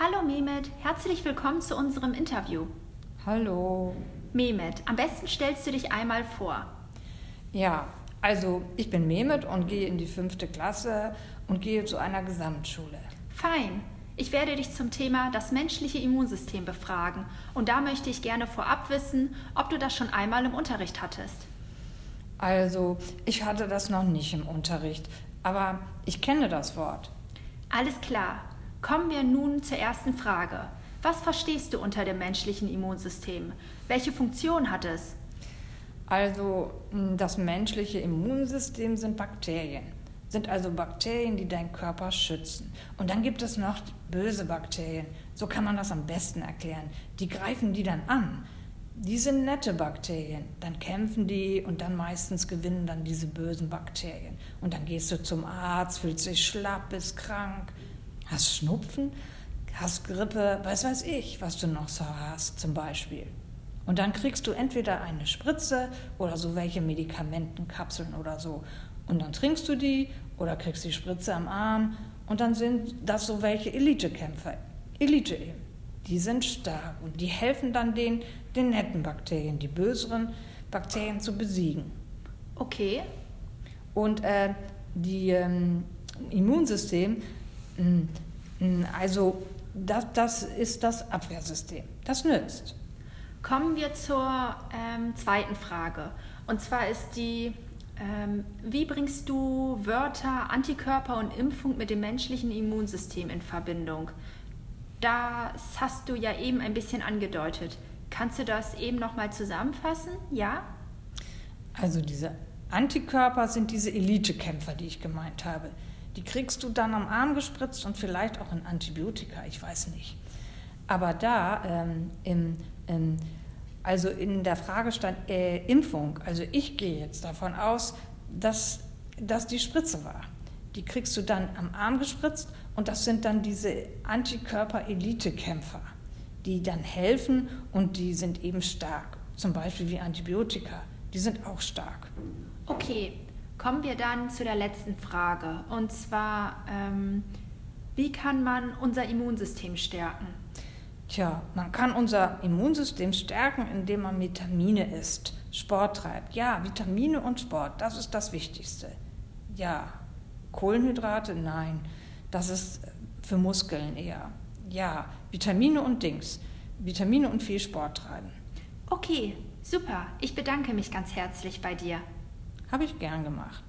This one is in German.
Hallo Mehmet, herzlich willkommen zu unserem Interview. Hallo. Mehmet, am besten stellst du dich einmal vor. Ja, also ich bin Mehmet und gehe in die 5. Klasse und gehe zu einer Gesamtschule. Fein. Ich werde dich zum Thema das menschliche Immunsystem befragen und da möchte ich gerne vorab wissen, ob du das schon einmal im Unterricht hattest. Also ich hatte das noch nicht im Unterricht, aber ich kenne das Wort. Alles klar. Kommen wir nun zur ersten Frage. Was verstehst du unter dem menschlichen Immunsystem? Welche Funktion hat es? Also das menschliche Immunsystem sind Bakterien. Sind also Bakterien, die deinen Körper schützen. Und dann gibt es noch böse Bakterien. So kann man das am besten erklären. Die greifen die dann an. Die sind nette Bakterien. Dann kämpfen die und dann meistens gewinnen dann diese bösen Bakterien. Und dann gehst du zum Arzt, fühlst dich schlapp, bist krank, hast Schnupfen, hast Grippe, weiß ich, was du noch so hast zum Beispiel. Und dann kriegst du entweder eine Spritze oder so welche Medikamentenkapseln oder so. Und dann trinkst du die oder kriegst die Spritze am Arm und dann sind das so welche Elitekämpfer. Elite eben. Die sind stark und die helfen dann den netten Bakterien, die böseren Bakterien zu besiegen. Okay. Und Immunsystem, also das ist das Abwehrsystem. Das nützt. Kommen wir zur zweiten Frage. Und zwar ist die, wie bringst du Wörter Antikörper und Impfung mit dem menschlichen Immunsystem in Verbindung? Das hast du ja eben ein bisschen angedeutet. Kannst du das eben nochmal zusammenfassen? Ja? Also diese Antikörper sind diese Elitekämpfer, die ich gemeint habe. Die kriegst du dann am Arm gespritzt und vielleicht auch in Antibiotika, ich weiß nicht. Aber da also in der Frage stand Impfung. Also ich gehe jetzt davon aus, dass das die Spritze war. Die kriegst du dann am Arm gespritzt und das sind dann diese Antikörper-Elitekämpfer, die dann helfen und die sind eben stark. Zum Beispiel wie Antibiotika, die sind auch stark. Okay, kommen wir dann zu der letzten Frage. Und zwar, wie kann man unser Immunsystem stärken? Tja, man kann unser Immunsystem stärken, indem man Vitamine isst, Sport treibt. Ja, Vitamine und Sport, das ist das Wichtigste. Ja, Kohlenhydrate, nein, das ist für Muskeln eher. Ja, Vitamine und Vitamine und viel Sport treiben. Okay, super. Ich bedanke mich ganz herzlich bei dir. Habe ich gern gemacht.